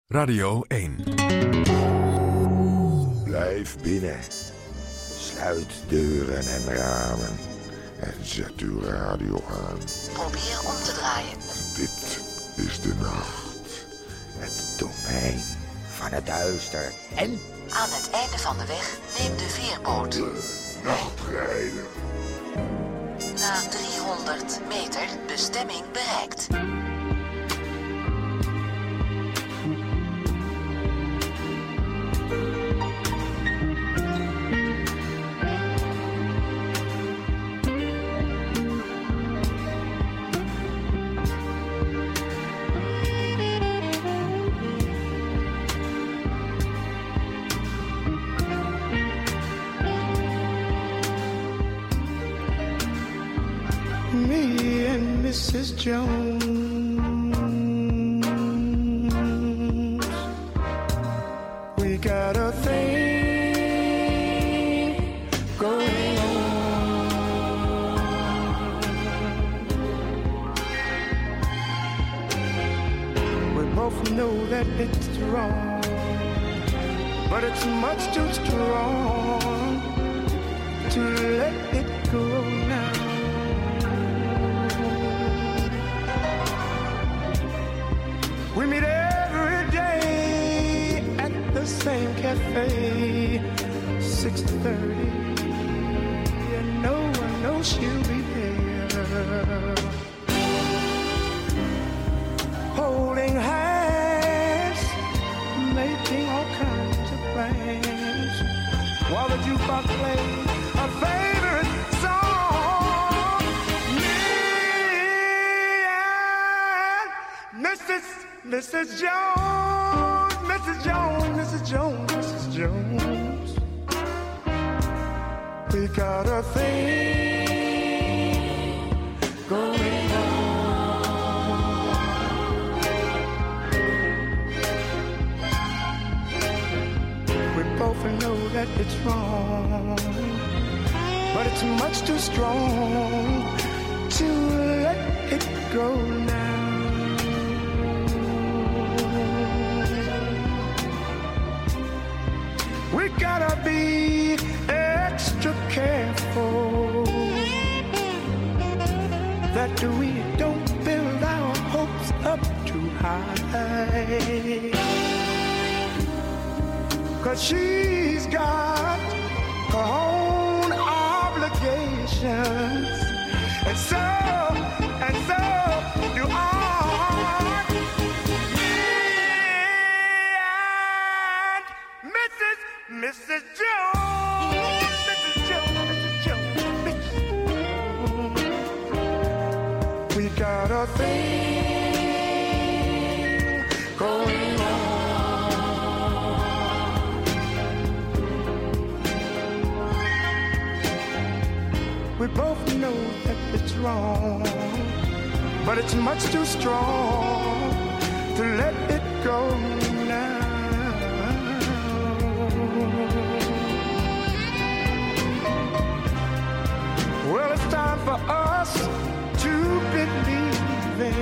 Radio 1. Blijf binnen. Sluit deuren en ramen. En zet uw radio aan. Probeer om te draaien. Dit is de nacht. Het domein van het duister. En aan het einde van de weg neem de veerboot. De nachtrijder. Na 300 meter bestemming bereikt. Me and Mrs. Jones, we got a thing going on. We both know that it's wrong, but it's much too strong to let it go now. We meet every day at the same cafe, 6:30, and no one knows she'll be there. Holding hands, making all kinds of plans, while the jukebox plays a favorite song. Me and Mrs. Jones, Mrs. Jones, Mrs. Jones, Mrs. Jones, we got a thing going on. We both know that it's wrong, but it's much too strong to let it go now. We gotta be extra careful that we don't build our hopes up too high, 'cause she's got her own obligations, and so do I. Mrs. Jones, Mrs. Jones, Mrs. Jones, Mrs. Jones, we got a thing going on. We both know that it's wrong, but it's much too strong to let it go now. Well, it's time for us to believe.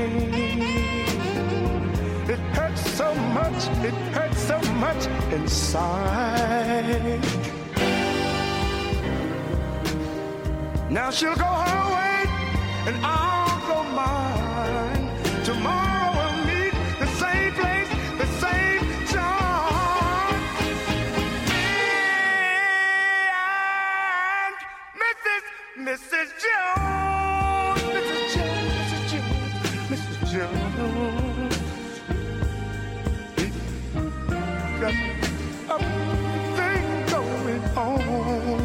It hurts so much inside. Now she'll go her way and I'll go mine. Tomorrow we'll meet the same place, the same time. Me and Mrs. Jones, Mrs. Jones, Mrs. Jones, Mrs. Jones. We got a thing going on.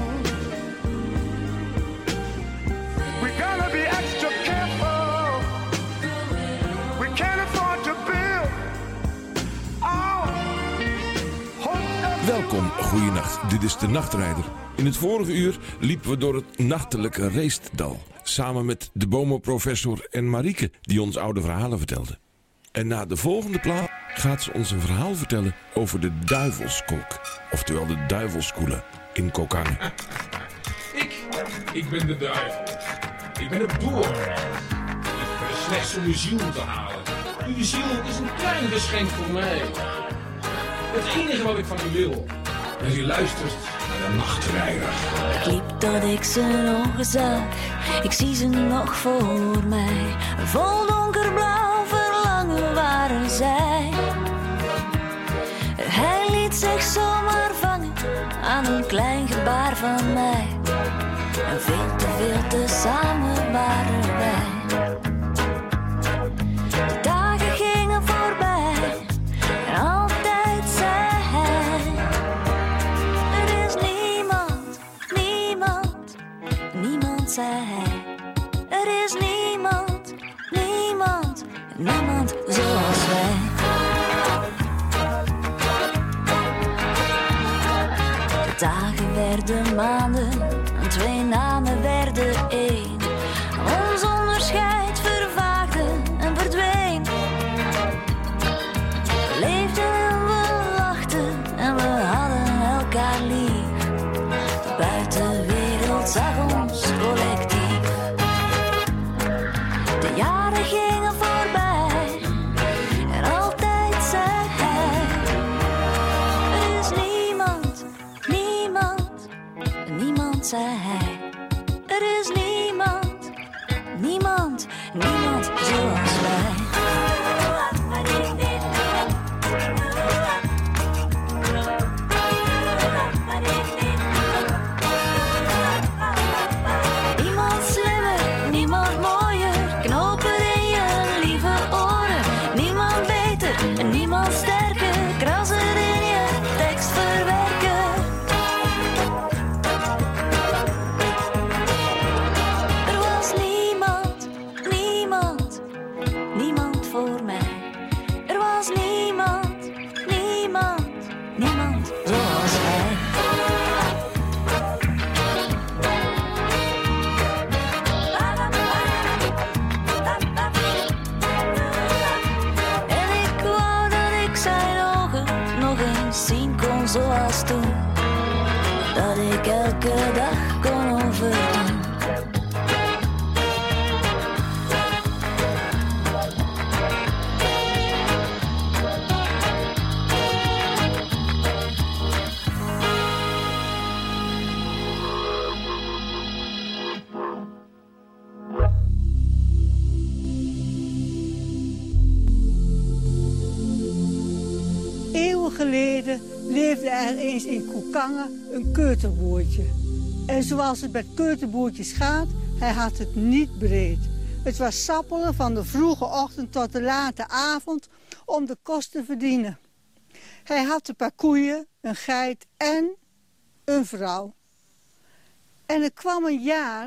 We gotta be extra careful. We can't afford to build our hope. Welkom, goeienacht. Dit is de Nachtrijder. In het vorige uur liepen we door het nachtelijke Reestdal. Samen met de bomenprofessor en Marieke, die ons oude verhalen vertelde. En na de volgende plaat gaat ze ons een verhaal vertellen over de duivelskolk. Oftewel de duivelskoele in Kokang. Ik ben de duivel. Ik ben het door. Ik ben slechts om uw ziel te halen. Uw ziel is een klein geschenk voor mij. Het enige wat ik van u wil, is u luistert naar de nachtrijder. Ik liep tot ik ze nog zag, ik zie ze nog voor mij. Vol donkerblauw verlangen waren zij. Hij liet zich zomaar vangen aan een klein gebaar van mij. En veel te samen waren wij. De dagen gingen voorbij en altijd zei hij: er is niemand, niemand, niemand, zei hij. Er is niemand, niemand, niemand zoals wij. De dagen werden maanden en 2 namen werden 1. Ons onderscheid vervaagde en verdween. We leefden en we lachten en we hadden elkaar lief. De buitenwereld zag ons collectief. De jaren gingen voorbij en altijd zei hij: er is niemand, niemand, niemand, zei hij. Er is niemand, niemand, niemand zoals wij. Niemand slimmer, niemand mooier, knopen in je lieve oren. Niemand beter en niemand sterker, krassen in je tekst verwerken. Er was niemand, niemand, niemand voor mij. Er was niemand, niemand, niemand zoals wij. En ik wou dat ik zijn ogen nog eens zien kon zoals toen. Dat ik elke dag kon overdoen. Eeuwen geleden leefde er eens in Koekangen een keuterboertje. En zoals het met keuterboertjes gaat, hij had het niet breed. Het was sappelen van de vroege ochtend tot de late avond om de kost te verdienen. Hij had een paar koeien, een geit en een vrouw. En er kwam een jaar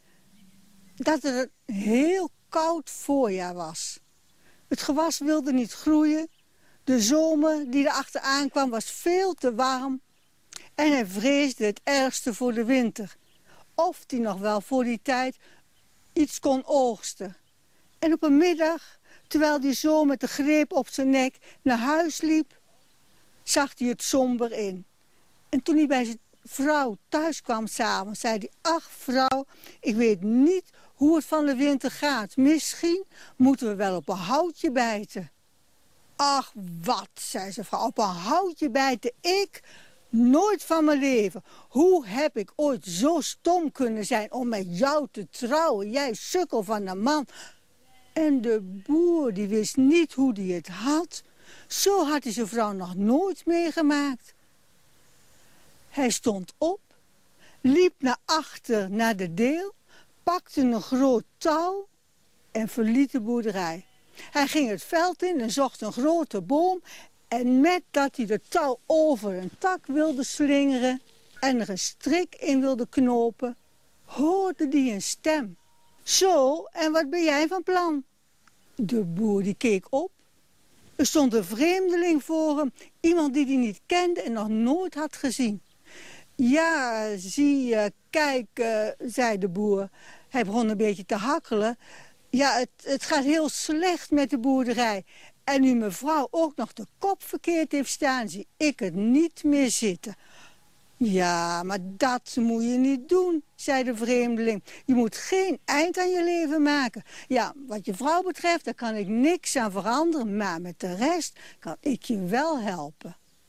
dat er een heel koud voorjaar was. Het gewas wilde niet groeien. De zomer die erachteraan kwam was veel te warm. En hij vreesde het ergste voor de winter. Of hij nog wel voor die tijd iets kon oogsten. En op een middag, terwijl hij zo met de greep op zijn nek naar huis liep, zag hij het somber in. En toen hij bij zijn vrouw thuis kwam s'avonds, zei hij: ach vrouw, ik weet niet hoe het van de winter gaat. Misschien moeten we wel op een houtje bijten. Ach, wat, zei zijn vrouw, op een houtje bijten ik? Nooit van mijn leven. Hoe heb ik ooit zo stom kunnen zijn om met jou te trouwen? Jij sukkel van een man. En de boer, die wist niet hoe die het had. Zo had hij zijn vrouw nog nooit meegemaakt. Hij stond op, liep naar achter naar de deel, pakte een groot touw en verliet de boerderij. Hij ging het veld in en zocht een grote boom. En met dat hij de touw over een tak wilde slingeren en er een strik in wilde knopen, hoorde hij een stem. Zo, en wat ben jij van plan? De boer die keek op. Er stond een vreemdeling voor hem, iemand die hij niet kende en nog nooit had gezien. Ja, zie je, kijk, zei de boer. Hij begon een beetje te hakkelen. Ja, het gaat heel slecht met de boerderij. En nu mevrouw ook nog de kop verkeerd heeft staan, zie ik het niet meer zitten. Ja, maar dat moet je niet doen, zei de vreemdeling. Je moet geen eind aan je leven maken. Ja, wat je vrouw betreft, daar kan ik niks aan veranderen. Maar met de rest kan ik je wel helpen.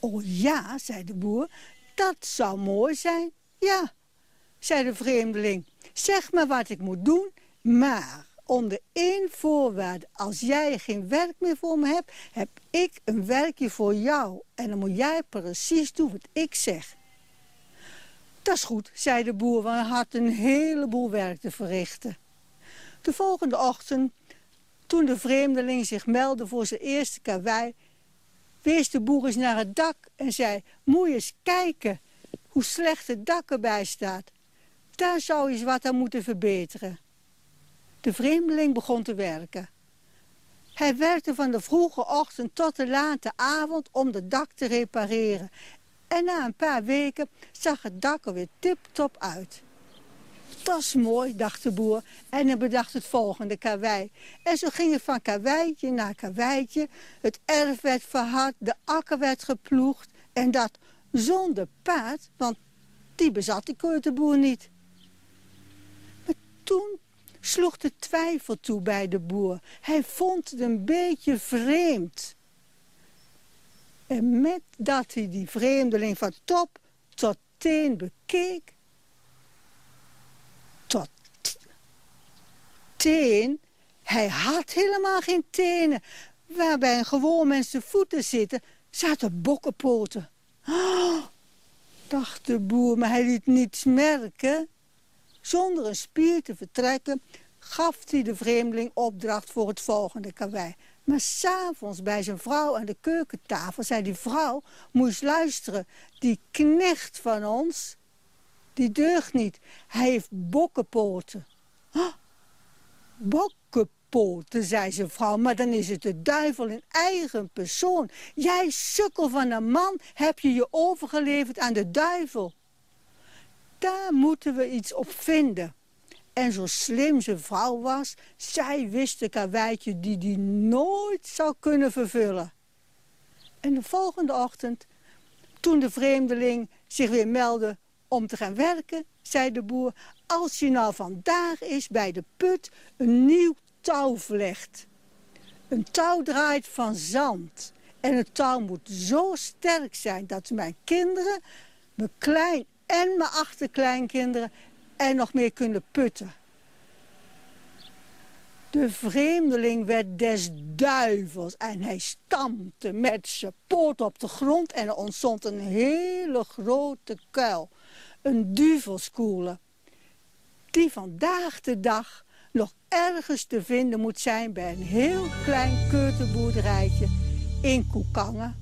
Oh ja, zei de boer, dat zou mooi zijn. Ja, zei de vreemdeling, zeg maar wat ik moet doen, maar onder één voorwaarde. Als jij geen werk meer voor me hebt, heb ik een werkje voor jou. En dan moet jij precies doen wat ik zeg. Dat is goed, zei de boer, want hij had een heleboel werk te verrichten. De volgende ochtend, toen de vreemdeling zich meldde voor zijn eerste karwei, wees de boer eens naar het dak en zei, moet je eens kijken hoe slecht het dak erbij staat. Daar zou je eens wat aan moeten verbeteren. De vreemdeling begon te werken. Hij werkte van de vroege ochtend tot de late avond om het dak te repareren. En na een paar weken zag het dak er weer tip-top uit. Dat is mooi, dacht de boer, en hij bedacht het volgende karwei. En zo ging het van karweitje naar karweitje. Het erf werd verhard, de akker werd geploegd. En dat zonder paard, want die bezat de keuterboer niet. Maar toen sloeg de twijfel toe bij de boer. Hij vond het een beetje vreemd. En met dat hij die vreemdeling van top tot teen bekeek, tot teen, hij had helemaal geen tenen. Waar bij een gewoon mens voeten zitten, zaten bokkenpoten. Oh, dacht de boer, maar hij liet niets merken. Zonder een spier te vertrekken, gaf hij de vreemdeling opdracht voor het volgende karwei. Maar 's avonds bij zijn vrouw aan de keukentafel zei die vrouw, moet eens luisteren, die knecht van ons, die deugt niet. Hij heeft bokkenpoten. Oh, bokkenpoten, zei zijn vrouw, maar dan is het de duivel in eigen persoon. Jij sukkel van een man, heb je overgeleverd aan de duivel. Daar moeten we iets op vinden. En zo slim zijn vrouw was, zij wist een karweitje die nooit zou kunnen vervullen. En de volgende ochtend, toen de vreemdeling zich weer meldde om te gaan werken, zei de boer, als je nou vandaag eens bij de put een nieuw touw vlecht. Een touw draait van zand. En het touw moet zo sterk zijn dat mijn kinderen, mijn klein en mijn achterkleinkinderen er nog meer kunnen putten. De vreemdeling werd des duivels en hij stampte met zijn poot op de grond en er ontstond een hele grote kuil. Een duvelskoele, die vandaag de dag nog ergens te vinden moet zijn bij een heel klein keuterboerderijtje in Koekangen.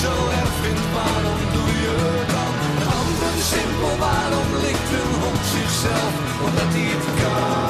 zo erg vindt, waarom doe je dan? Een ander simpel, waarom likt een hond zichzelf? Omdat hij het kan.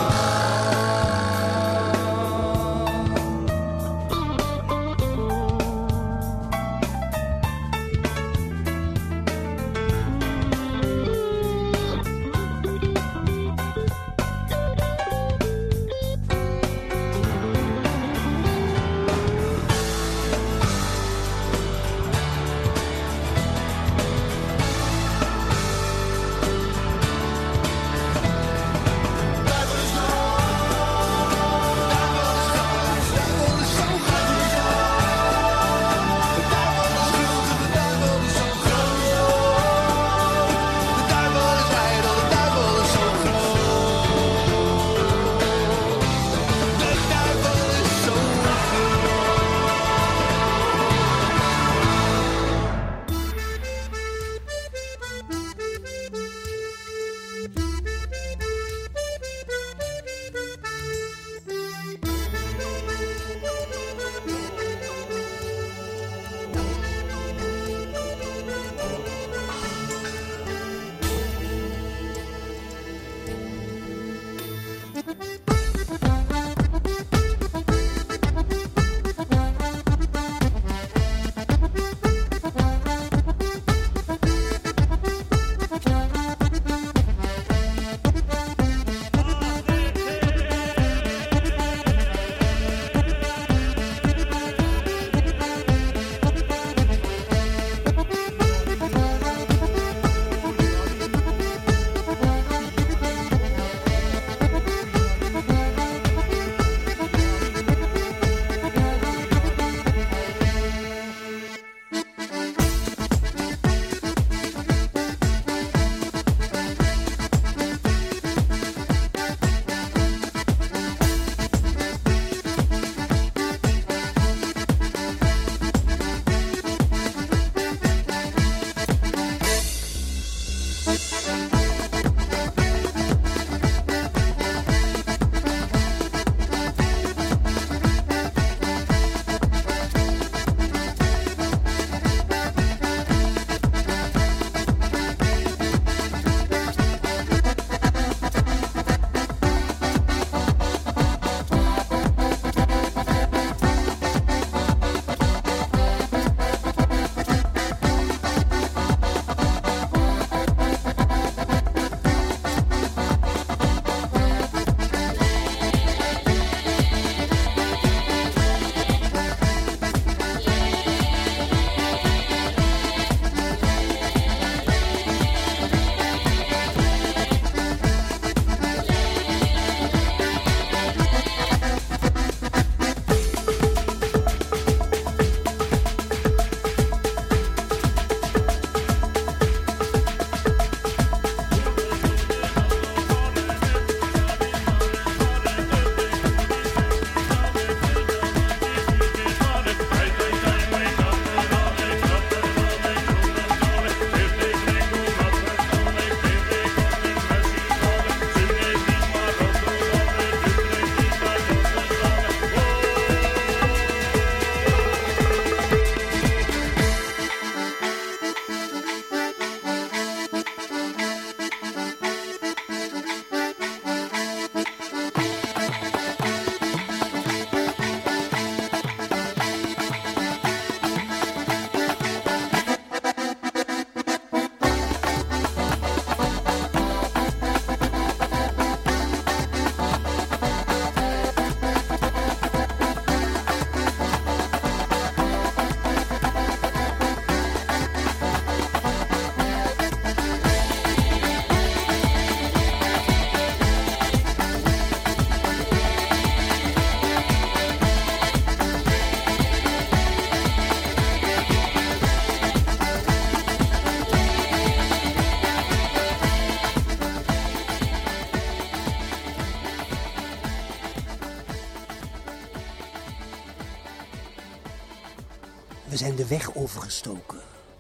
We zijn de weg overgestoken.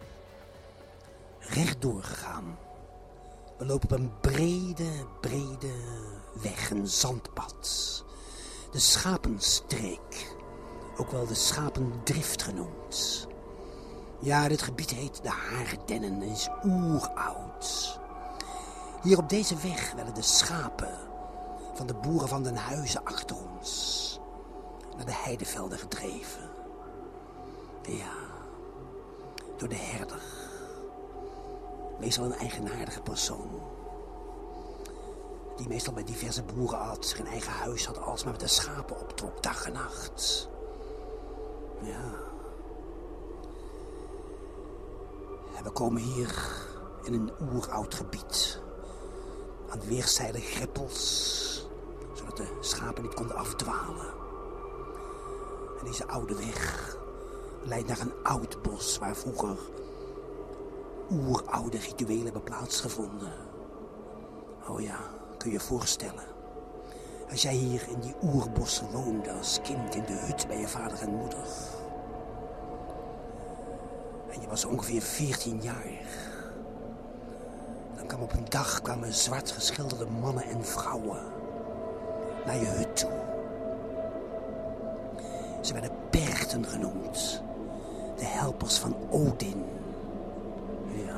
Rechtdoor gegaan. We lopen op een brede weg, een zandpad. De Schapenstreek, ook wel de Schapendrift genoemd. Ja, dit gebied heet de Haardennen en is oeroud. Hier op deze weg werden de schapen van de boeren van den Huizen achter ons naar de heidevelden gedreven. Ja, door de herder. Meestal een eigenaardige persoon. Die meestal bij diverse boeren at, geen eigen huis had, alsmaar met de schapen optrok, dag en nacht. Ja. En we komen hier in een oeroud gebied. Aan weerszijden greppels, zodat de schapen niet konden afdwalen. En deze oude weg leidt naar een oud bos waar vroeger oeroude rituelen hebben plaatsgevonden. Oh ja, kun je je voorstellen. Als jij hier in die oerbossen woonde als kind in de hut bij je vader en moeder. En je was ongeveer 14 jaar. Dan kwam op een dag zwart geschilderde mannen en vrouwen naar je hut toe. Ze werden Berchten genoemd. De helpers van Odin. Ja.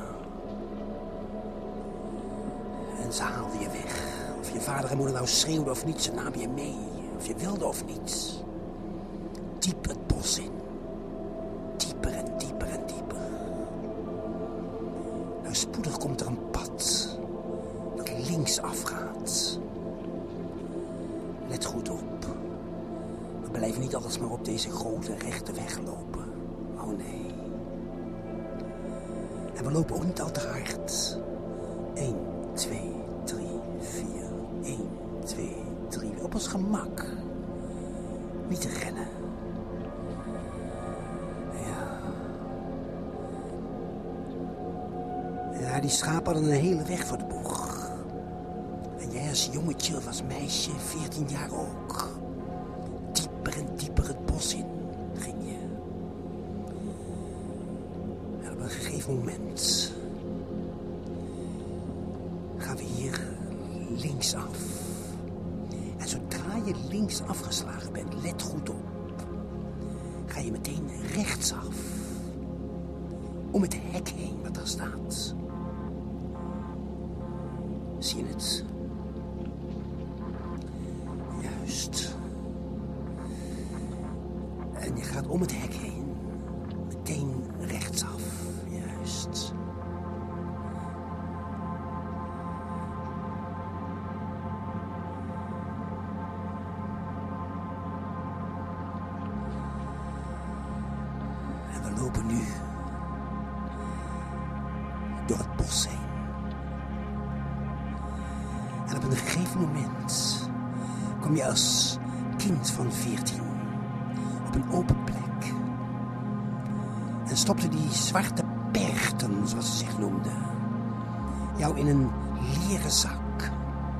En ze haalden je weg. Of je vader en moeder nou schreeuwden of niet, ze namen je mee. Of je wilde of niet. Diep het bos in. Dieper en dieper en dieper. Nou, spoedig komt er een pad dat links afgaat. Let goed op. We blijven niet alles maar op deze grote rechte weg lopen. Oh nee. En we lopen ook niet al te hard. 1, 2, 3, 4. 1, 2, 3. Op ons gemak. Niet te rennen. Ja. Ja, die schapen hadden een hele weg voor de boeg. En jij als jongetje of als meisje, 14 jaar ook. Dieper en dieper het bos in ging je. En op een gegeven moment gaan we hier linksaf. En zodra je links afgeslagen bent, let goed op. Ga je meteen rechtsaf. Om het hek heen wat daar staat. Zie je het? Juist. En je gaat om het hek heen. Meteen rechtsaf. Juist. En we lopen nu door het bos heen. En op een gegeven moment kom je als kind van 14 op een open plek. En stopte die zwarte Berchten, zoals ze zich noemden, jou in een leren zak.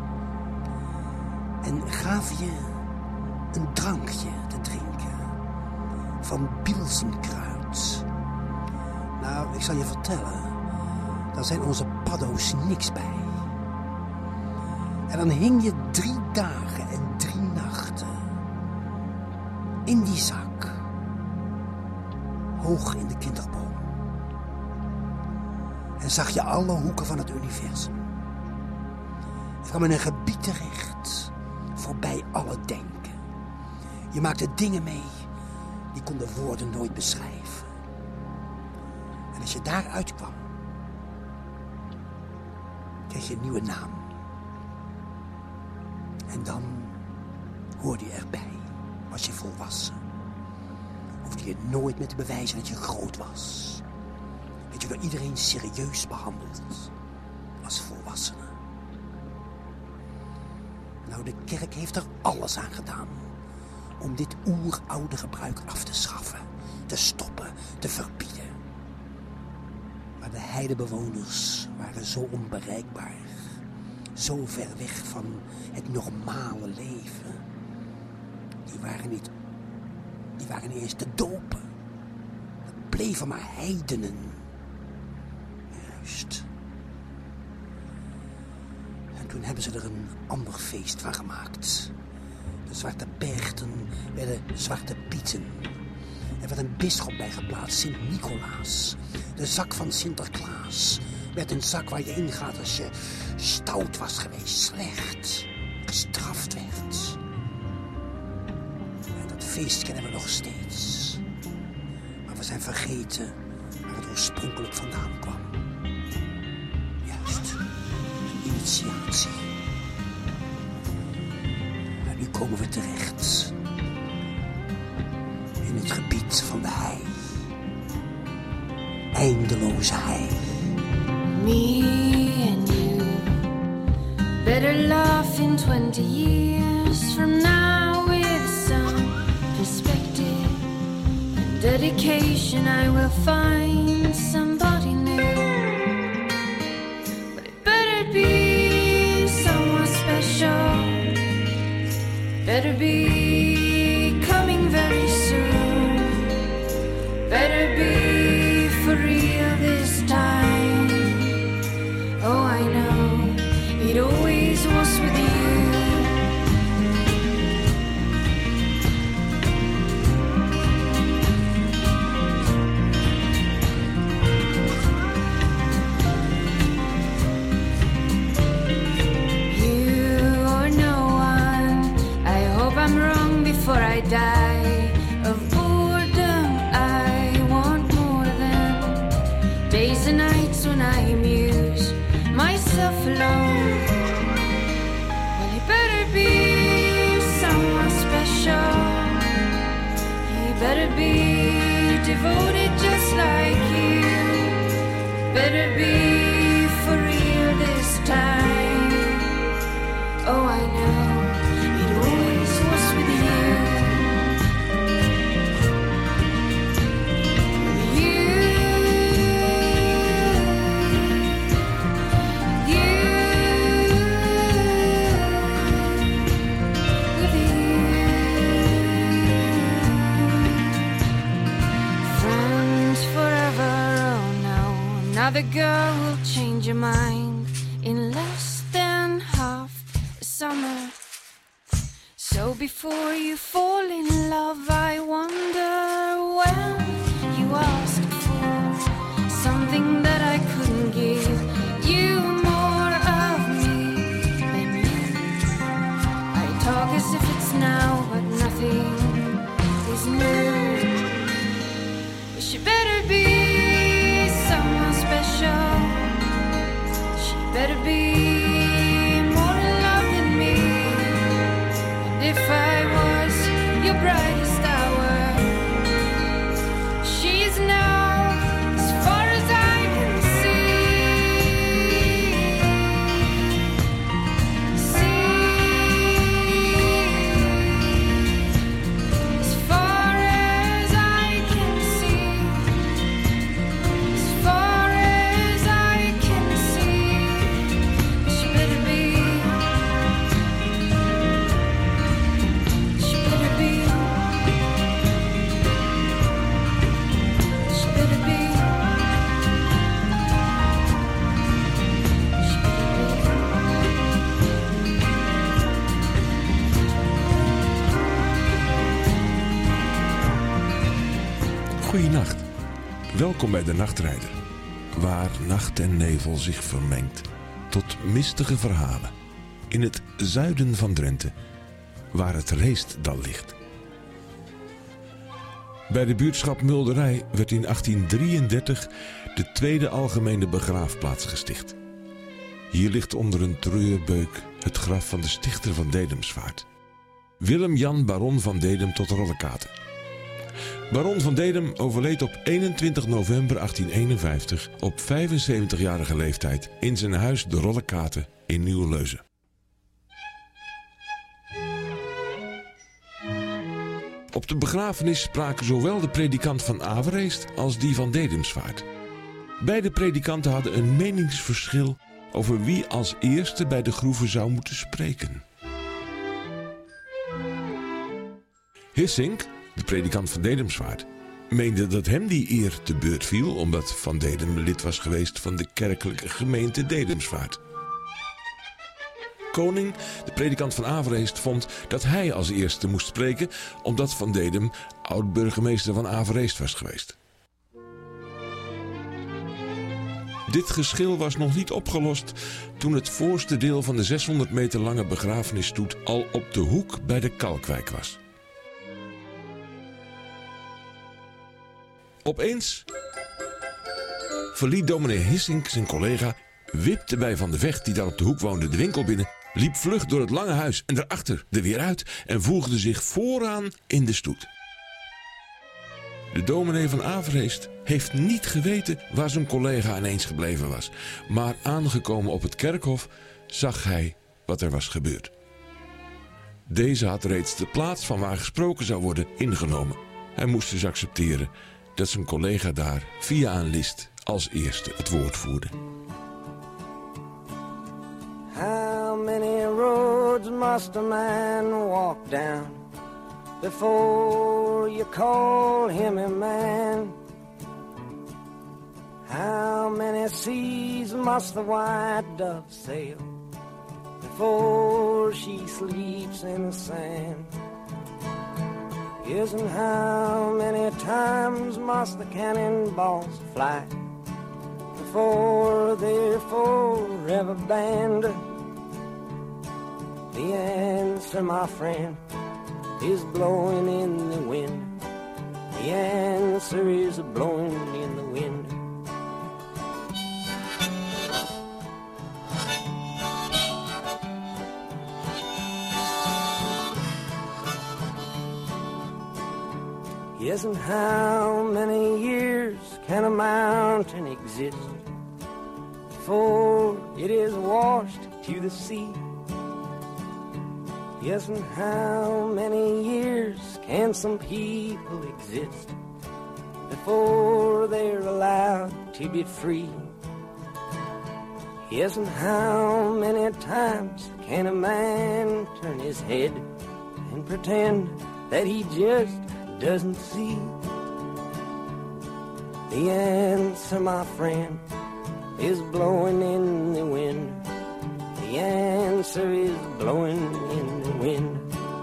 En gaf je een drankje te drinken van bilsenkruid. Nou, ik zal je vertellen, daar zijn onze paddo's niks bij. En dan hing je 3 dagen en 3 nachten in die zak, hoog in de kinderboom. En zag je alle hoeken van het universum. Je kwam in een gebied terecht, voorbij alle denken. Je maakte dingen mee, die konden woorden nooit beschrijven. En als je daaruit kwam, kreeg je een nieuwe naam. En dan hoorde je erbij, was je volwassen. Hoefde je nooit meer te bewijzen dat je groot was. Werd je door iedereen serieus behandeld als volwassene. Nou, de kerk heeft er alles aan gedaan om dit oeroude gebruik af te schaffen, te stoppen, te verbieden. Maar de heidebewoners waren zo onbereikbaar, zo ver weg van het normale leven. Die waren niet eens te dopen. Het bleven maar heidenen. Juist. En toen hebben ze er een ander feest van gemaakt. De zwarte Berchten werden zwarte Pieten. En Er werd een bisschop bij geplaatst, Sint-Nicolaas. De zak van Sinterklaas werd een zak waar je ingaat als je stout was geweest, slecht, gestraft werd. En dat feest kennen we nog steeds. Maar we zijn vergeten waar het oorspronkelijk vandaan kwam. Juist, een initiatie. En nu komen we terecht in het gebied van de hei. Eindeloze hei. Me and you better laugh in 20 years from now with some perspective and dedication. I will find somebody new, but it better be someone special. Better be coming very soon. Better be for real this time. Oh, I know it always was with you. You or no one, I hope I'm wrong before I die. Of boredom I want more than days and nights when I amuse myself alone. Well, he better be someone special. He better be devoted just like you. Better be for real this time. Oh, I know it always was with you. The girl will change your mind in less than half a summer. So before you fall in love, I wonder when you asked for something that I couldn't give you more of me than you. I talk as if it's now, but nothing is new. But she better be someone special. She better be more in love than me. And if I was your brightest hour, she is now as far as I can see. As far as I can see. As far as I can see, she better be. She better be. She better be. She Goeienacht. Welkom bij de Nachtrijder, waar nacht en nevel zich vermengt tot mistige verhalen in het zuiden van Drenthe, waar het Reestdal ligt. Bij de buurtschap Mulderij werd in 1833 de tweede algemene begraafplaats gesticht. Hier ligt onder een treurbeuk het graf van de stichter van Dedemsvaart, Willem-Jan baron van Dedem tot Rollekaten. Baron van Dedem overleed op 21 november 1851 op 75-jarige leeftijd in zijn huis de Rollekaten in Nieuwleuzen. Op de begrafenis spraken zowel de predikant van Avereest als die van Dedemsvaart. Beide predikanten hadden een meningsverschil over wie als eerste bij de groeve zou moeten spreken. Hissink, de predikant van Dedemsvaart, meende dat hem die eer te beurt viel omdat Van Dedem lid was geweest van de kerkelijke gemeente Dedemsvaart. Koning, de predikant van Avereest, vond dat hij als eerste moest spreken, omdat Van Dedem oud-burgemeester van Avereest was geweest. Dit geschil was nog niet opgelost toen het voorste deel van de 600 meter lange begrafenisstoet al op de hoek bij de Kalkwijk was. Opeens verliet dominee Hissink zijn collega, wipte bij Van de Vecht, die daar op de hoek woonde, de winkel binnen, liep vlug door het lange huis en daarachter er weer uit en voegde zich vooraan in de stoet. De dominee van Avereest heeft niet geweten waar zijn collega ineens gebleven was, maar aangekomen op het kerkhof zag hij wat er was gebeurd. Deze had reeds de plaats van waar gesproken zou worden ingenomen. Hij moest dus accepteren dat zijn collega daar via een list als eerste het woord voerde. How many roads must a man walk down before you call him a man? How many seas must the white dove sail before she sleeps in the sand? Yes, and how many times must the cannonballs fly before they're forever banned? The answer, my friend, is blowing in the wind. The answer is blowing in the wind. Yes, and how many years can a mountain exist before it is washed to the sea? Yes, and how many years can some people exist before they're allowed to be free? Yes, and how many times can a man turn his head and pretend that he just doesn't see? The answer, my friend, is blowing in the wind. The answer is blowing in the wind.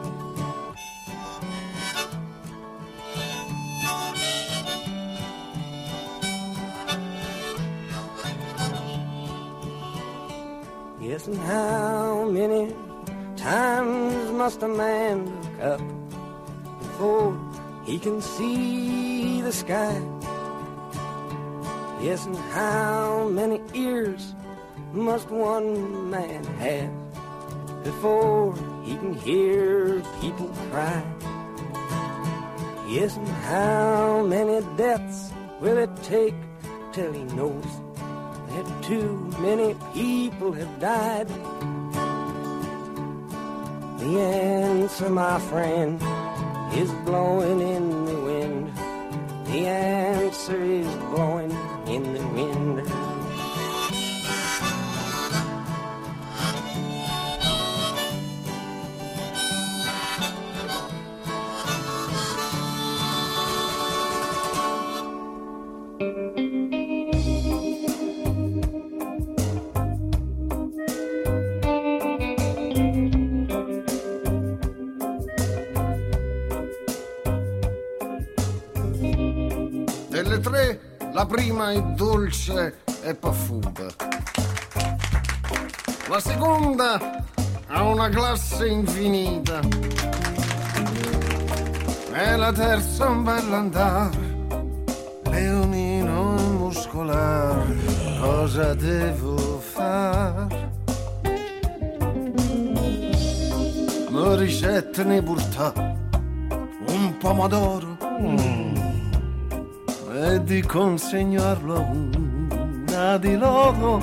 Yes, and how many times must a man look up before he can see the sky? Yes, and how many ears must one man have before he can hear people cry? Yes, and how many deaths will it take till he knows that too many people have died? The answer, my friend, is blowing in the wind. The answer is blowing in the wind. Delle tre, la prima è dolce e paffuta. La seconda ha una classe infinita. E la terza un bell'andare, leonino muscolare. Cosa devo fare? Ma ricette ne portà un pomodoro e di consegnarlo a una di loro.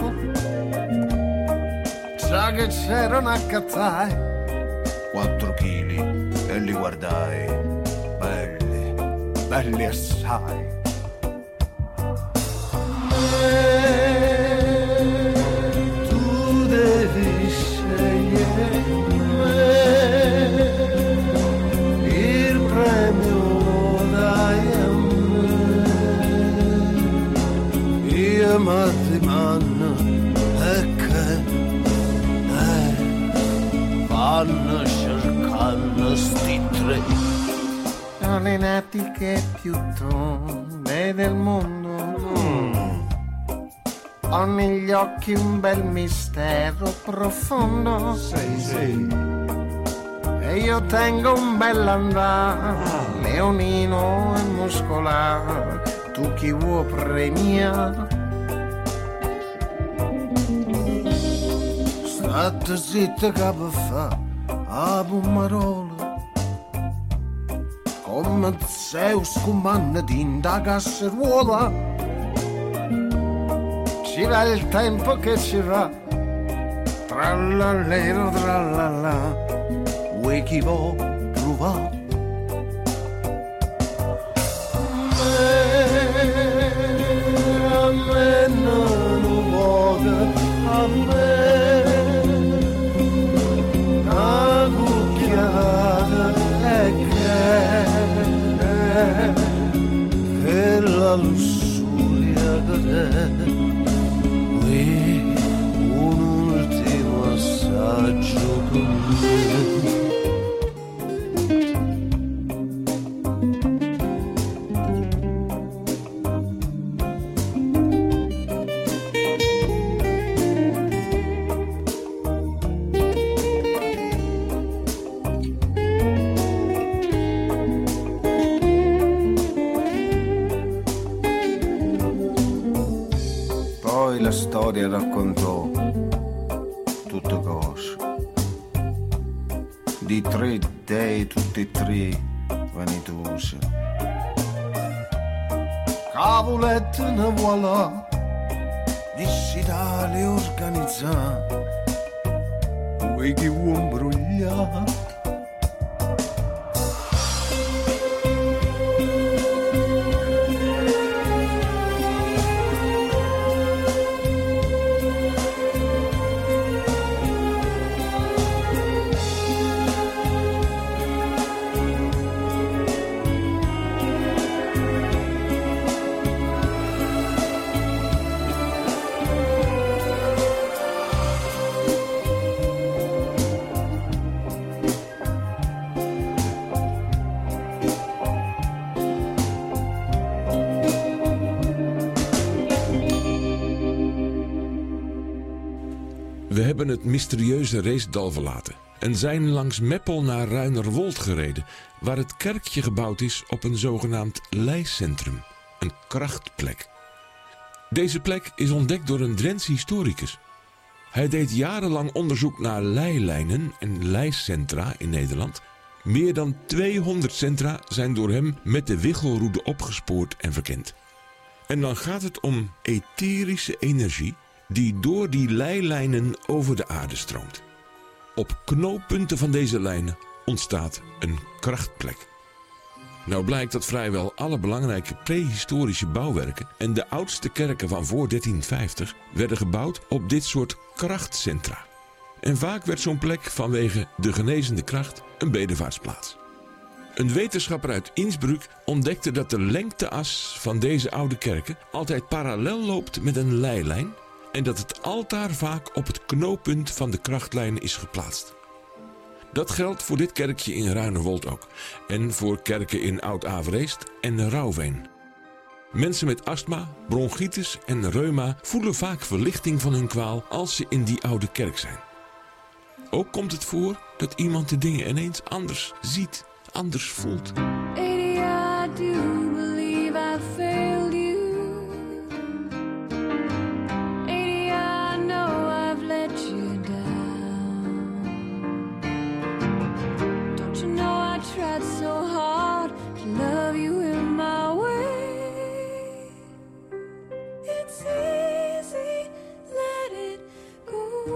Già che c'erano a cattare 4 chili e li guardai, belli, belli assai. Tu devi scegliere il premio, dai a me. Io ma ti manno e che le natiche più tonde del mondo. Ho negli occhi un bel mistero profondo. Sì. E io tengo un bell'andar, leonino e muscolare. Tu chi vuoi premiare? State zitta che per fa a Pomarola, come Zeus comanda da casseruola. Ci va il tempo che ci va, trallallero trallallà, vuoi chi può provare? A me non vuole, a me una cucchiata è che la lussuria che qui un ultimo assaggio con me. La storia raccontò tutte cose di tre dei, tutti e tre vanitosi. Cavolette ne voilà, di scidale organizzare, quei che vuoi imbrogliare. We hebben het mysterieuze Reesdal verlaten en zijn langs Meppel naar Ruinerwold gereden, waar het kerkje gebouwd is op een zogenaamd leicentrum, een krachtplek. Deze plek is ontdekt door een Drents historicus. Hij deed jarenlang onderzoek naar leilijnen en leicentra in Nederland. Meer dan 200 centra zijn door hem met de wichelroede opgespoord en verkend. En dan gaat het om etherische energie die door die leilijnen over de aarde stroomt. Op knooppunten van deze lijnen ontstaat een krachtplek. Nou blijkt dat vrijwel alle belangrijke prehistorische bouwwerken en de oudste kerken van voor 1350 werden gebouwd op dit soort krachtcentra. En vaak werd zo'n plek vanwege de genezende kracht een bedevaartsplaats. Een wetenschapper uit Innsbruck ontdekte dat de lengteas van deze oude kerken altijd parallel loopt met een leilijn en dat het altaar vaak op het knooppunt van de krachtlijnen is geplaatst. Dat geldt voor dit kerkje in Ruinerwold ook en voor kerken in Oud-Avereest en Rauwveen. Mensen met astma, bronchitis en reuma voelen vaak verlichting van hun kwaal als ze in die oude kerk zijn. Ook komt het voor dat iemand de dingen ineens anders ziet, anders voelt. I do believe I failed you. I know I've let you down. Don't you know I tried so hard to love you in my way. It's easy, let it go.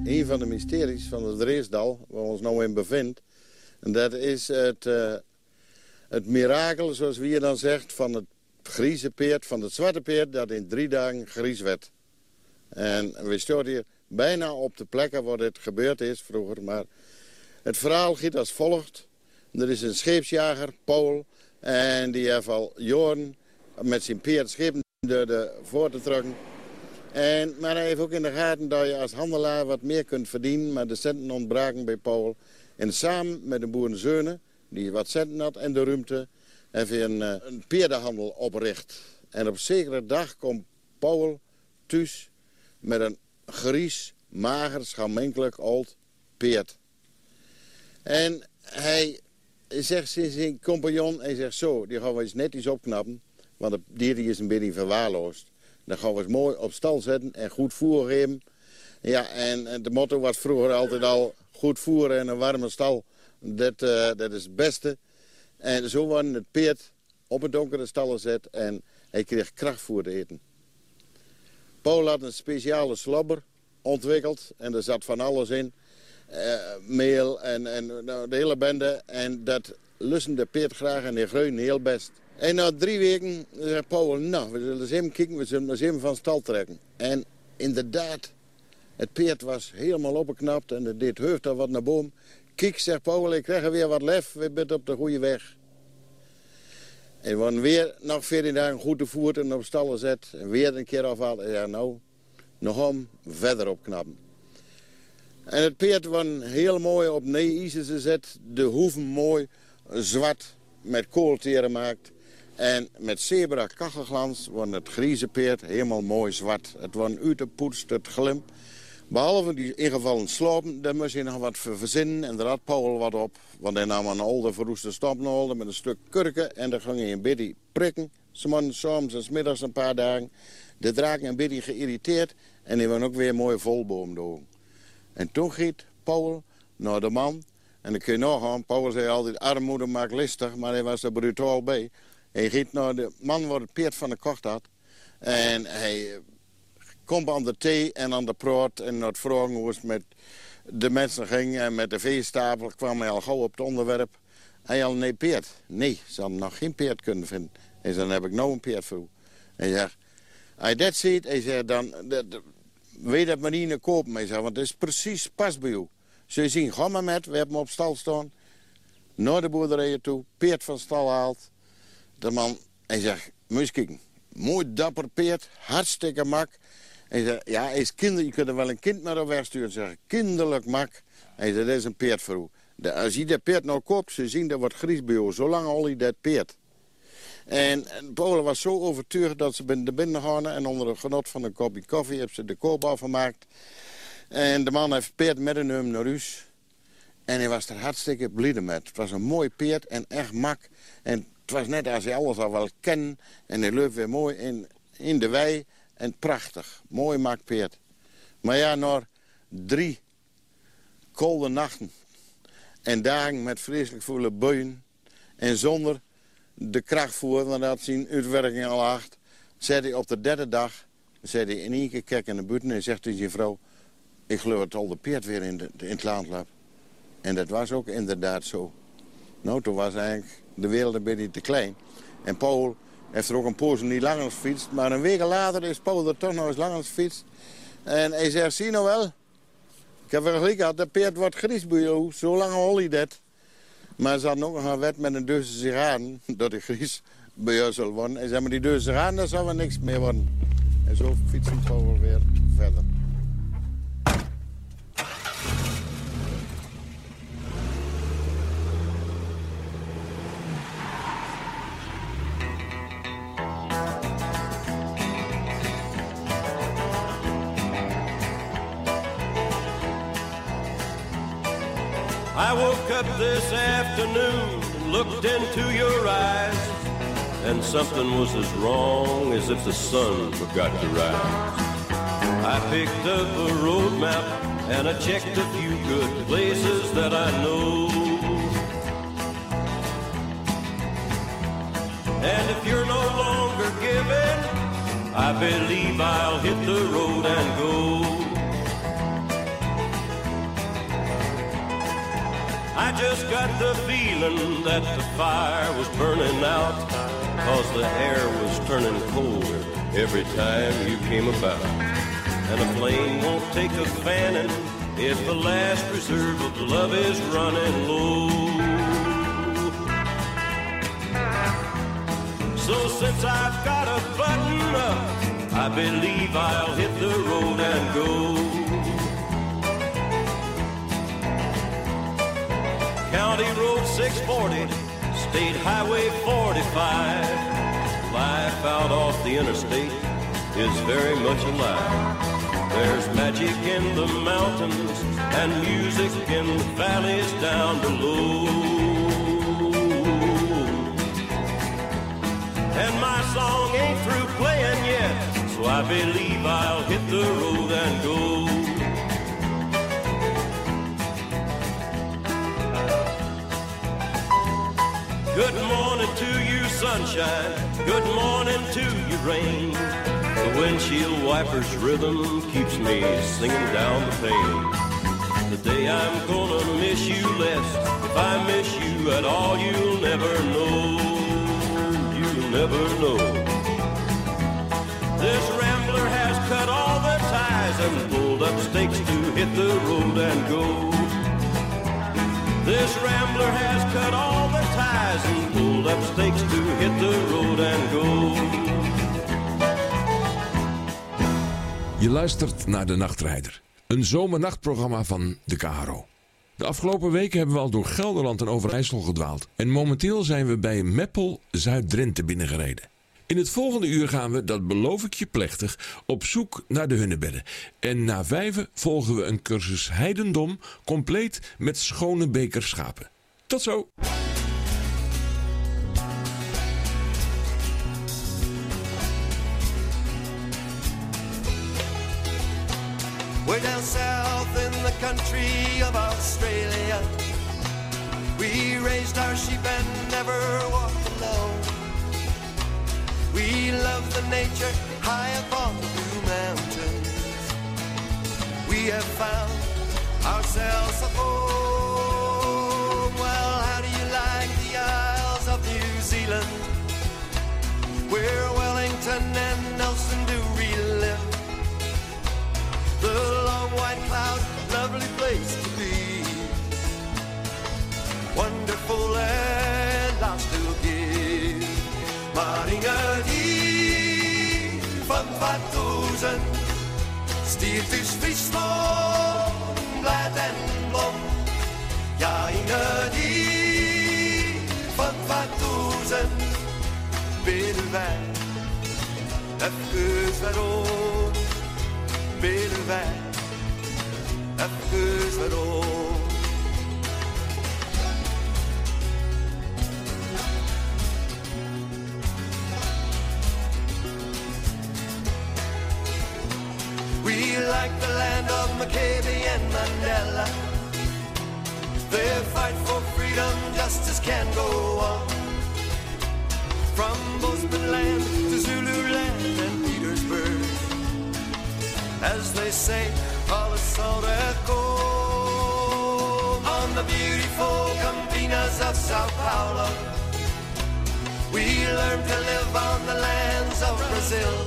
een van de mysteries van het Reesdal, waar we ons nou in bevinden. En dat is het mirakel, zoals we hier dan zegt, van het Grieze peert, van het zwarte peert, dat in 3 dagen gries werd. En we staan hier bijna op de plekken waar dit gebeurd is vroeger. Maar het verhaal gaat als volgt. Er is een scheepsjager, Paul, en die heeft al jaren met zijn peert schepen voor te trekken. Maar hij heeft ook in de gaten dat je als handelaar wat meer kunt verdienen, maar de centen ontbraken bij Paul. En samen met de boerenzeunen, die wat centen had en de ruimte, heeft hij een peerdenhandel opricht. En op zekere dag komt Paul thuis met een gries, mager, schamenkelijk oud peert. En hij zegt zijn compagnon, hij zegt zo, die gaan we eens netjes opknappen, want het dier is een beetje verwaarloosd. Dan gaan we eens mooi op stal zetten en goed voer geven. Ja, en de motto was vroeger altijd al goed voeren en een warme stal. Dat is het beste. En zo worden het peert op een donkere stal gezet en hij kreeg krachtvoer te eten. Paul had een speciale slobber ontwikkeld en er zat van alles in. Meel en de hele bende. En dat lusten de peert graag en die groeien heel best. En na 3 weken zegt Paul, nou, we zullen eens even kijken, we zullen eens even van stal trekken. En inderdaad, het peert was helemaal opgeknapt en het deed hoofd al wat naar boven. Kijk, zegt Paul, ik krijg er weer wat lef, we zijn op de goede weg. En we worden weer nog 14 dagen goed te voert en op stal gezet. En weer een keer afhalen. En ja, nou, nog om verder opknappen. En het peert wordt heel mooi op ijzer gezet. De hoeven mooi zwart met koolteren gemaakt. En met zebra kachelglans wordt het grieze peert helemaal mooi zwart. Het wordt uitgepoetst, het glim. Behalve die ingevallen slopen, daar moest je nog wat verzinnen. En daar had Paul wat op. Want hij nam een oude verroeste stamnolder met een stuk kurken. En daar ging hij een beetje prikken. Soms en 's middags een paar dagen. De draken een beetje geïrriteerd. En die waren ook weer mooi volboom door. En toen ging Paul naar de man. En dan kun je nog gaan. Paul zei altijd, armoede maakt listig. Maar hij was er brutaal bij. Hij ging naar de man waar het peert van de kocht had. En hij komt aan de thee en aan de praat. En naar het vragen hoe het met de mensen ging. En met de veestapel kwam hij al gauw op het onderwerp. Hij had nee peert. Nee, ze hadden nog geen peert kunnen vinden. Hij zei, dan heb ik nou een peert voor. Hij zegt, als je dat ziet, hij zegt, dan weet dat maar niet kopen. Hij zegt, want het is precies pas bij u. Zul je zien, ga maar met, we hebben hem op stal staan. Naar de boerderijen toe, peert van stal haalt. De man, hij zegt, moet je kijken. Mooi dapper peert, hartstikke mak. Hij zegt, ja, hij is kinder, je kunt er wel een kind maar op wegsturen. Zeg, kinderlijk mak. Hij zegt, dat is een peert voor u. Als je dat peert nou koopt, zul je zien, dat wordt gries bij u. Zolang al hij dat peert. En Paul was zo overtuigd dat ze naar binnen gaan. En onder het genot van een kopje koffie hebben ze de koop afgemaakt. En de man heeft peert met een naar huis. En hij was er hartstikke blij met. Het was een mooi peert en echt mak. En het was net als hij alles al wel kent. En hij loopt weer mooi in de wei. En prachtig. Mooi mak peert. Maar ja, na 3 koude nachten. En dagen met vreselijk volle buien. En zonder de krachtvoer, want dat had zijn uitwerking al acht. Zei hij op de 3e dag, zei hij in één keer kijk in de buiten en zegt tegen zijn vrouw, ik geloof dat al de peert weer in het land loopt. En dat was ook inderdaad zo. Nou, toen was eigenlijk de wereld een beetje te klein. En Paul heeft er ook een poos niet langer gefietst. Maar een week later is Paul er toch nog eens langer gefietst. En hij zegt, zie nou wel, ik heb wel gelijk gehad, de peert wordt gries bij jou, zo lang hol je dat. Maar ze hadden ook nog een wet met een Duitse sigaren, dat de gries bij jou zal worden. En zei, maar die Duitse sigaren, daar zal wel niks meer worden. En zo fietsen Paul weer verder. I woke up this afternoon and looked into your eyes, and something was as wrong as if the sun forgot to rise. I picked up a road map and I checked a few good places that I know. And if you're no longer giving, I believe I'll hit the road and go. I just got the feeling that the fire was burning out, 'cause the air was turning colder every time you came about. And a flame won't take a fanning if the last reserve of love is running low. So since I've got a button up, I believe I'll hit the road and go. County Road 640, State Highway 45. Life out off the interstate is very much alive. There's magic in the mountains and music in the valleys down below. And my song ain't through playing yet, so I believe I'll hit the road and go. Good morning to you, sunshine. Good morning to you, rain. The windshield wiper's rhythm keeps me singing down the pane. The day I'm gonna miss you less, if I miss you at all, you'll never know. You'll never know. This rambler has cut all the ties and pulled up stakes to hit the road and go. This rambler has cut all the ties and pulled up stakes to hit the road and go. Je luistert naar De Nachtrijder, een zomernachtprogramma van de KRO. De afgelopen weken hebben we al door Gelderland en Overijssel gedwaald. En momenteel zijn we bij Meppel, Zuid-Drenthe binnengereden. In het volgende uur gaan we, dat beloof ik je plechtig, op zoek naar de hunnebedden. En na 5 volgen we een cursus heidendom, compleet met schone bekerschapen. Tot zo! Way down south in the country of Australia, we raised our sheep and never walked alone. We love the nature high upon the Blue Mountains. We have found ourselves a home. Well, how do you like the Isles of New Zealand, where Wellington and Nelson do relive? The long white cloud, lovely place to be. Wonderful land, lots to give. Maar inge die van 2000 stiert dus Friesland, blad en blom. Ja, inge die van 2000 willen wij even waarom. Willen wij even waarom. We like the land of McCabe and Mandela. Their fight for freedom, justice can go on. From Bosmanland to Zululand and Petersburg, as they say, all is salt on the beautiful Campinas of Sao Paulo. We learned to live on the lands of Brazil.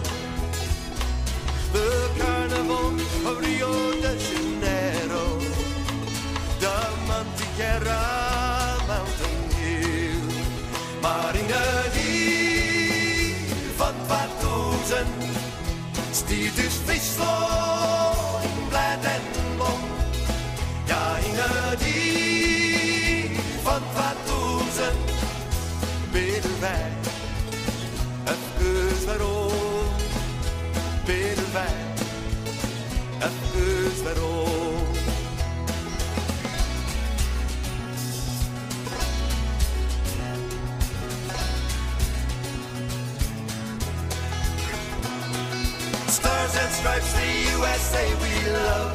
The Carnival of Rio de Janeiro, the Mantiqueira Mountain Hill. Maar inge die van 2000 stiert dus Friesland, blad en blom. Ja, inge die van 2000 willen wij even waarom. Willen wij even waarom. Stars and stripes, the USA we love.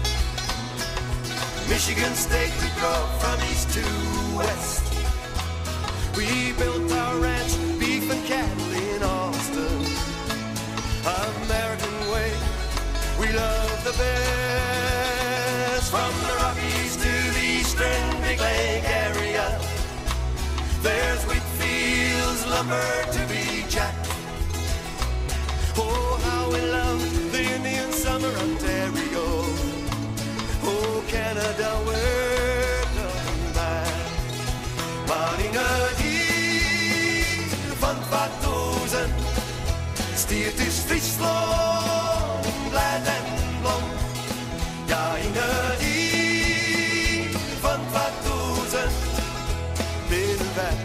Michigan State we grow from east to west. We built our ranch, beef and cattle in Austin. American way, we love the best. From the Rockies to the eastern Snake Lake area. There's wheat fields, lumber to be jacked. Oh, how we love the Indian summer, Ontario. Oh, Canada, we're coming back. Maar in het hier van Vatozen stiert is Friesland, blij en blond. Ja, in het hier van Vatozen binnen wij,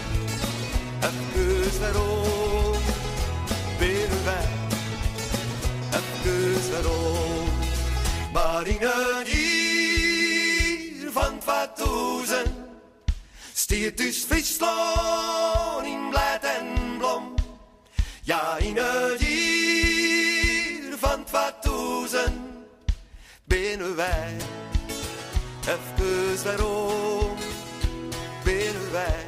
even waarom, binnen wij, even waarom. Maar in het hier van Vatozen stiert dus Friesland in blad en blom. Ja, in het hier van Vatozen binnen wij, even waarom, binnen wij,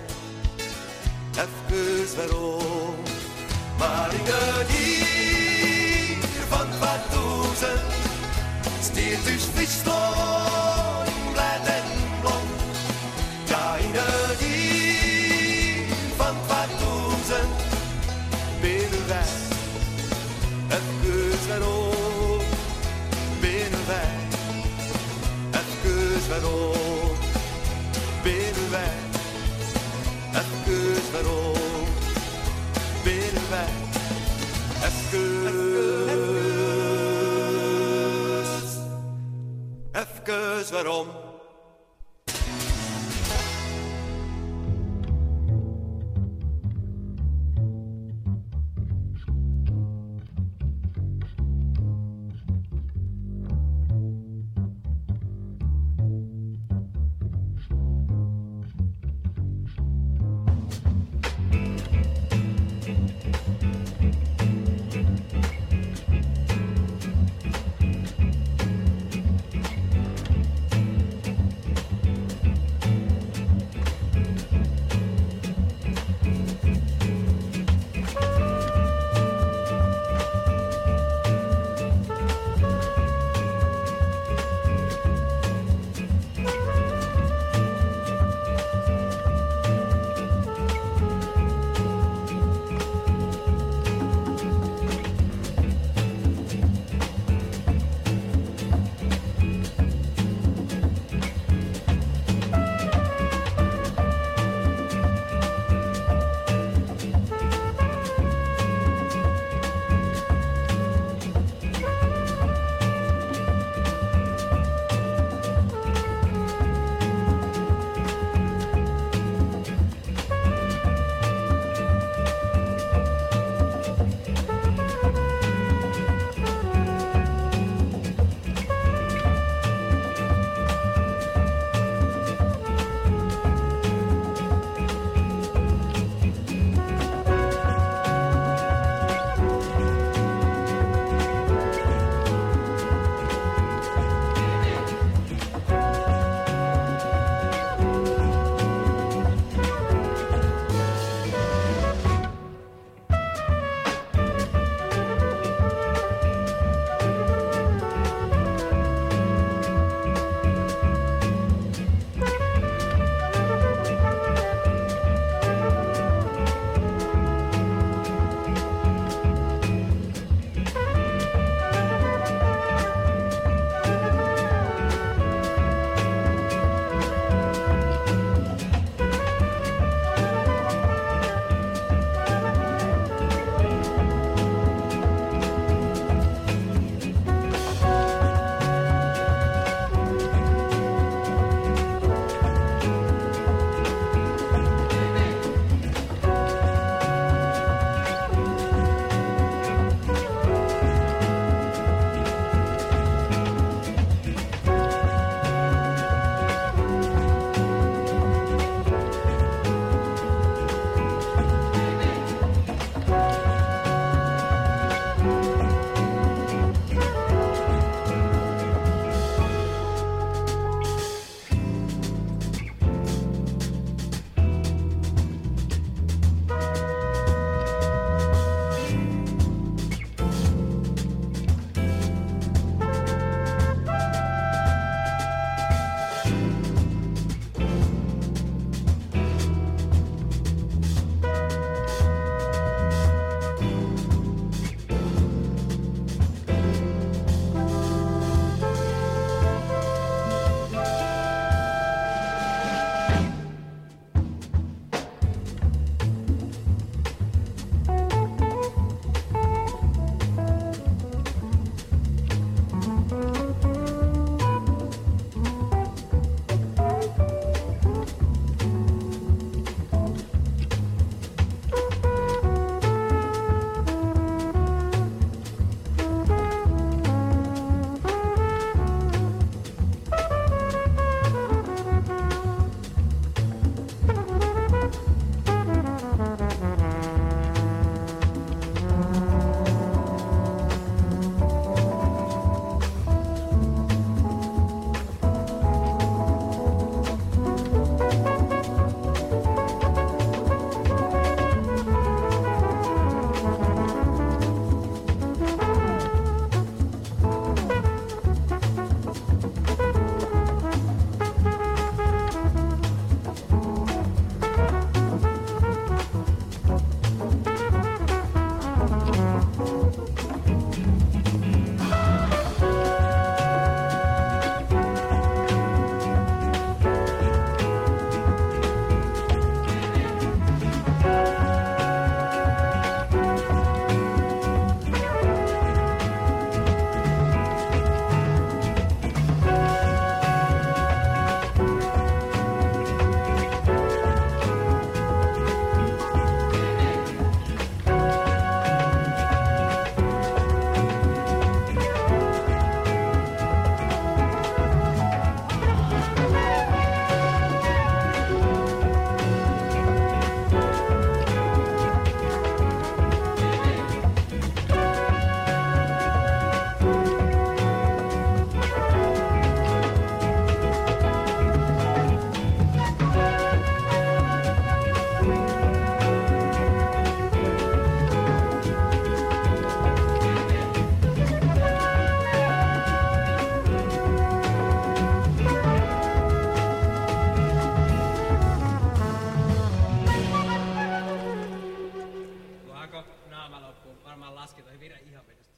even waarom. Maar in het hier van Vatozen stiert dus Friesland in blad en blom. Ja, in het hier van Vatozen binnen wij, even waarom, binnen wij, even waarom, binnen wij, even waarom, binnen wij, even waarom. para más las que la vida hija,